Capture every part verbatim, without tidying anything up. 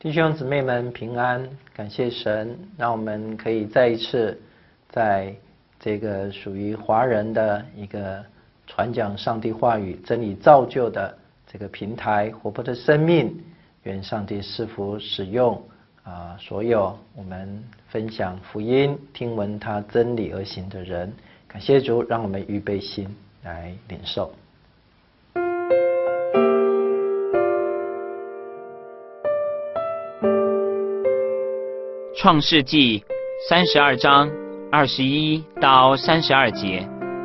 弟兄姊妹们平安，感谢神，让我们可以再一次在这个属于华人的一个传讲上帝话语、真理造就的这个平台，活泼的生命，愿上帝赐福使用啊、呃，所有我们分享福音、听闻他真理而行的人。感谢主，让我们预备心来领受。 创世纪三十二章二十一到三十二节。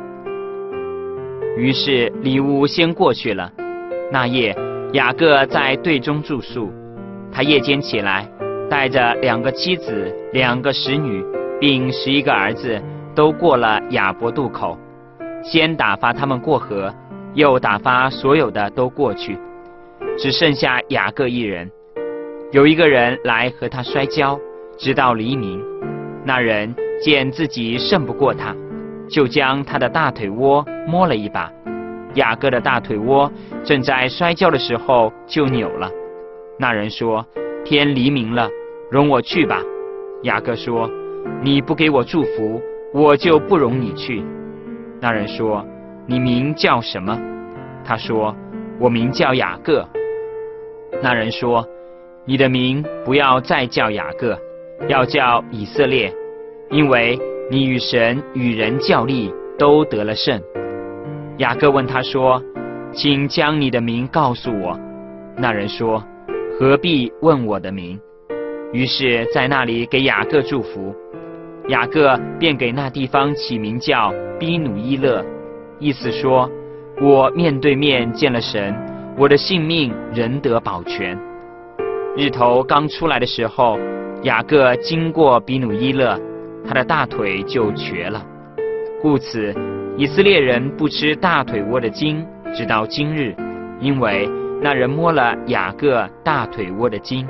于是里乌先过去了。那夜雅各在队中住宿，他夜间起来，带着两个妻子、两个使女，并十一个儿子，都过了雅博渡口，先打发他们过河，又打发所有的都过去，只剩下雅各一人。有一个人来和他摔跤，直到黎明。那人见自己胜不过他，就将他的大腿窝摸了一把。雅各的大腿窝正在摔跤的时候就扭了。那人说：天黎明了，容我去吧。雅各说：你不给我祝福，我就不容你去。那人说：你名叫什么？他说：我名叫雅各。那人说：你的名不要再叫雅各，要叫以色列，因为你与神与人较力，都得了胜。雅各问他说：请将你的名告诉我。那人说：何必问我的名？于是在那里给雅各祝福。雅各便给那地方起名叫逼努伊勒，意思说：我面对面见了神，我的性命仍得保全。日头刚出来的时候，雅各经过比努伊勒，他的大腿就瘸了。故此以色列人不吃大腿窝的筋，直到今日，因为那人摸了雅各大腿窝的筋。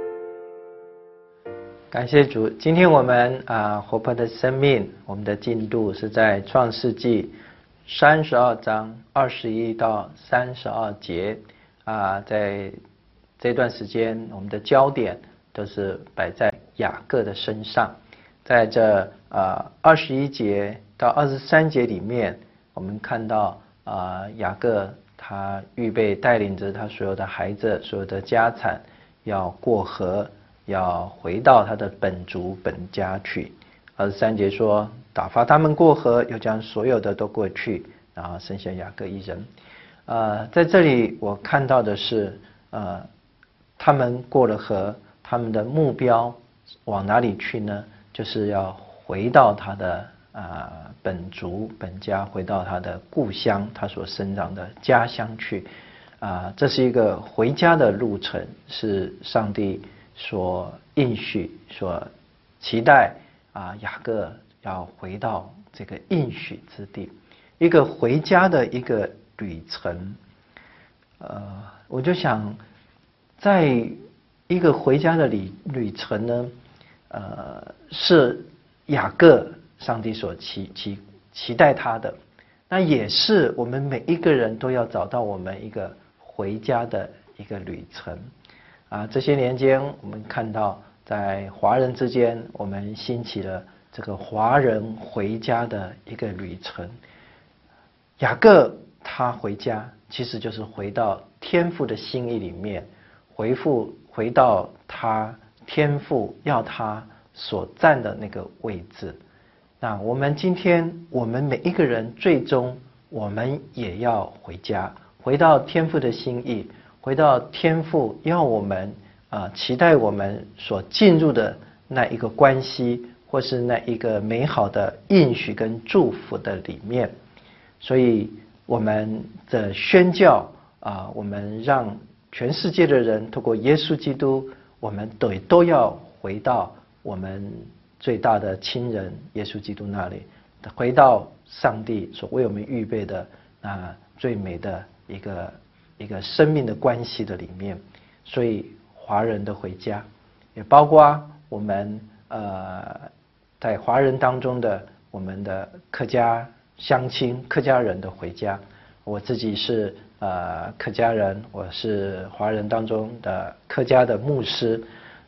感谢主，今天我们啊、呃、活泼的生命，我们的进度是在创世纪三十二章二十一到三十二节啊、呃，在这段时间，我们的焦点都是摆在雅各的身上。在这啊二十一节到二十三节里面，我们看到啊、呃、雅各他预备带领着他所有的孩子、所有的家产要过河，要回到他的本族本家去。二十三节说，打发他们过河，又将所有的都过去，然后剩下雅各一人。呃，在这里我看到的是，呃，他们过了河，他们的目标往哪里去呢？就是要回到他的啊、呃、本族本家，回到他的故乡，他所生长的家乡去。啊、呃，这是一个回家的路程，是上帝所应许、所期待啊，雅各要回到这个应许之地，一个回家的一个旅程。呃，我就想，在一个回家的旅旅程呢，呃，是雅各上帝所期期期待他的，那也是我们每一个人都要找到我们一个回家的一个旅程。啊，这些年间，我们看到在华人之间，我们兴起了这个华人回家的一个旅程。雅各他回家，其实就是回到天父的心意里面，回复回到他天父要他所站的那个位置。那我们今天，我们每一个人，最终我们也要回家，回到天父的心意。回到天父要我们啊、呃，期待我们所进入的那一个关系，或是那一个美好的应许跟祝福的里面。所以我们的宣教啊、呃，我们让全世界的人透过耶稣基督，我们都都要回到我们最大的亲人耶稣基督那里，回到上帝所为我们预备的啊最美的一个。一个生命的关系的里面。所以华人的回家，也包括我们呃在华人当中的我们的客家乡亲、客家人的回家。我自己是呃客家人，我是华人当中的客家的牧师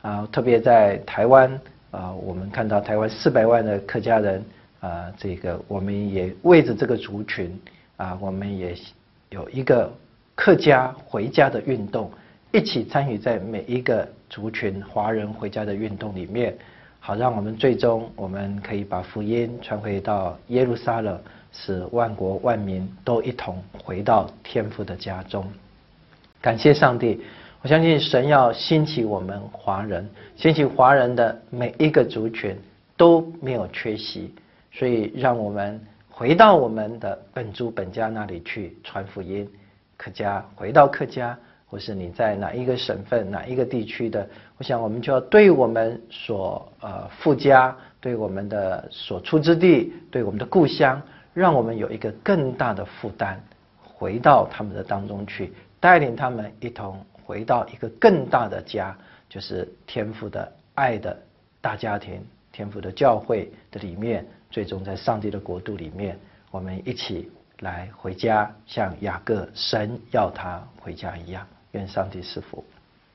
啊，特别在台湾啊，我们看到台湾四百万的客家人啊，这个我们也为着这个族群啊，我们也有一个客家回家的运动，一起参与在每一个族群华人回家的运动里面，好让我们最终我们可以把福音传回到耶路撒冷，使万国万民都一同回到天父的家中。感谢上帝，我相信神要兴起我们华人，兴起华人的每一个族群都没有缺席，所以让我们回到我们的本族本家那里去传福音。客家回到客家，或是你在哪一个省份哪一个地区的，我想我们就要对我们所呃附家，对我们的所出之地，对我们的故乡，让我们有一个更大的负担，回到他们的当中去，带领他们一同回到一个更大的家，就是天父的爱的大家庭，天父的教会的里面，最终在上帝的国度里面，我们一起来回家，像雅各神要他回家一样。愿上帝赐福。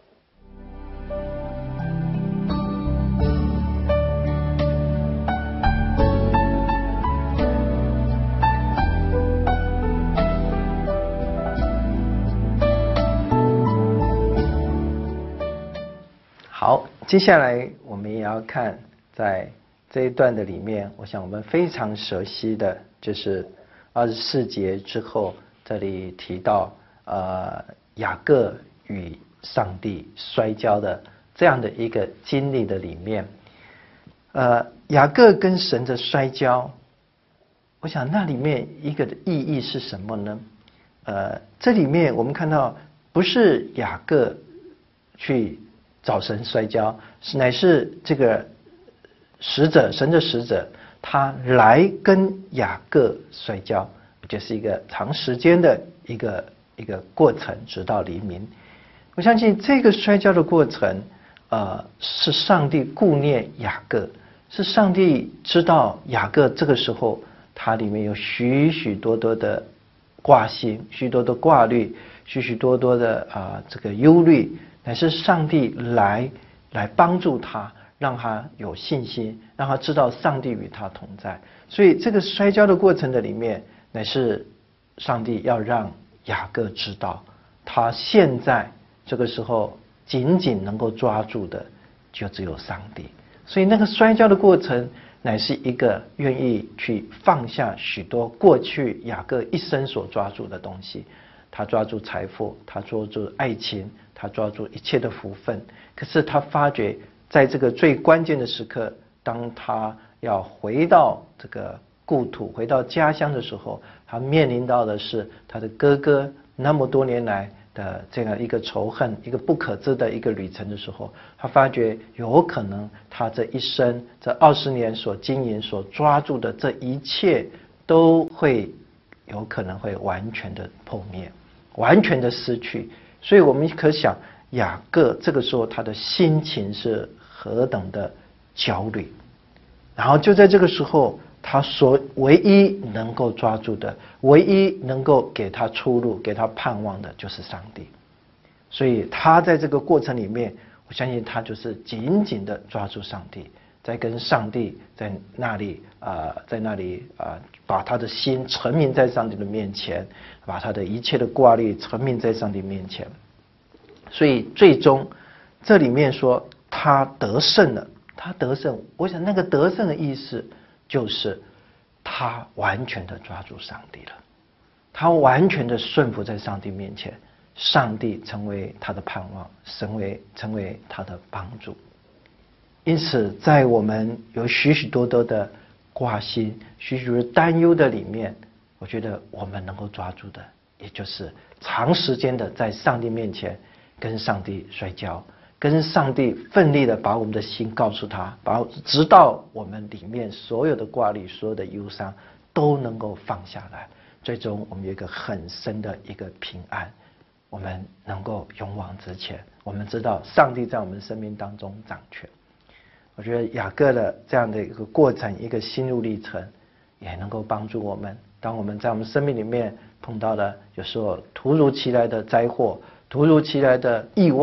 好，接下来我们也要看在这一段的里面，我想我们非常熟悉的就是二十四节之后，这里提到呃雅各与上帝摔跤的这样的一个经历的里面，呃雅各跟神的摔跤，我想那里面一个的意义是什么呢？呃，这里面我们看到不是雅各去找神摔跤，乃是这个使者，神的使者，他来跟雅各摔跤，就是一个长时间的一个一个过程，直到黎明。我相信这个摔跤的过程，呃，是上帝顾念雅各，是上帝知道雅各这个时候他里面有许许多多的挂心，许多的挂虑，许许多多的啊、呃、这个忧虑，乃是上帝来来帮助他，让他有信心，让他知道上帝与他同在。所以这个摔跤的过程的里面，乃是上帝要让雅各知道，他现在这个时候紧紧能够抓住的就只有上帝。所以那个摔跤的过程，乃是一个愿意去放下许多过去雅各一生所抓住的东西。他抓住财富，他抓住爱情，他抓住一切的福分。可是他发觉，在这个最关键的时刻，当他要回到这个故土，回到家乡的时候，他面临到的是他的哥哥那么多年来的这样一个仇恨，一个不可知的一个旅程的时候，他发觉有可能他这一生这二十年所经营所抓住的这一切都会有可能会完全的破灭，完全的失去。所以我们可想雅各这个时候他的心情是何等的焦虑，然后就在这个时候，他所唯一能够抓住的，唯一能够给他出路，给他盼望的就是上帝。所以他在这个过程里面，我相信他就是紧紧的抓住上帝，在跟上帝在那里啊、呃，在那里啊、呃，把他的心沉湎在上帝的面前，把他的一切的挂虑沉湎在上帝面前。所以最终这里面说他得胜了，他得胜，我想那个得胜的意思就是他完全的抓住上帝了，他完全的顺服在上帝面前，上帝成为他的盼望，成为成为他的帮助。因此在我们有许许多多的挂心，许许多多担忧的里面，我觉得我们能够抓住的，也就是长时间的在上帝面前跟上帝摔跤，跟上帝奋力的把我们的心告诉他，把直到我们里面所有的挂虑，所有的忧伤都能够放下来，最终我们有一个很深的一个平安，我们能够勇往直前。我们知道上帝在我们生命当中掌权。我觉得雅各的这样的一个过程，一个心路历程，也能够帮助我们。当我们在我们生命里面碰到了有时候突如其来的灾祸，突如其来的意外，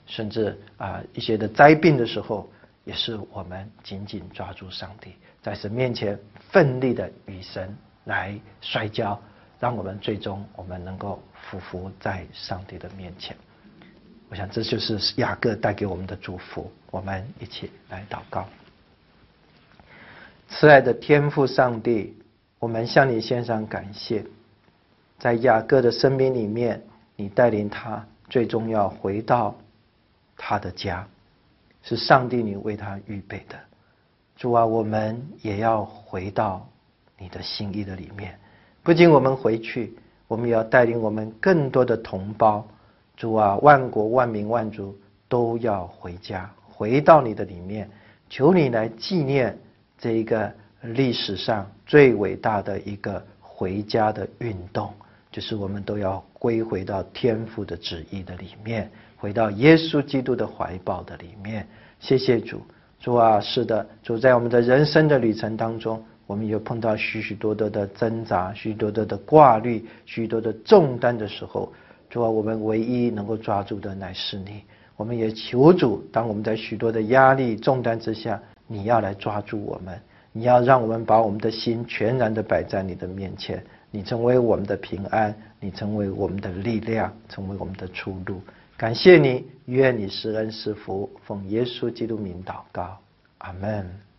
甚至啊一些的灾病的时候，也是我们紧紧抓住上帝，在神面前奋力的与神来摔跤，让我们最终我们能够俯伏在上帝的面前。我想这就是雅各带给我们的祝福，我们一起来祷告。慈爱的天父上帝，我们向你献上感谢，在雅各的生命里面，你带领他最终要回到他的家，是上帝你为他预备的。主啊，我们也要回到你的心意的里面，不仅我们回去，我们也要带领我们更多的同胞，主啊，万国万民万族都要回家，回到你的里面。求你来纪念这一个历史上最伟大的一个回家的运动，就是我们都要归回到天父的旨意的里面，回到耶稣基督的怀抱的里面。谢谢主。主啊，是的，主，在我们的人生的旅程当中，我们有碰到许许多多的挣扎，许许多多的挂虑，许许多的重担的时候，主啊，我们唯一能够抓住的乃是你。我们也求主，当我们在许多的压力重担之下，你要来抓住我们，你要让我们把我们的心全然的摆在你的面前，你成为我们的平安，你成为我们的力量，成为我们的出路。感谢你，愿你施恩施福，奉耶稣基督名祷告，阿们。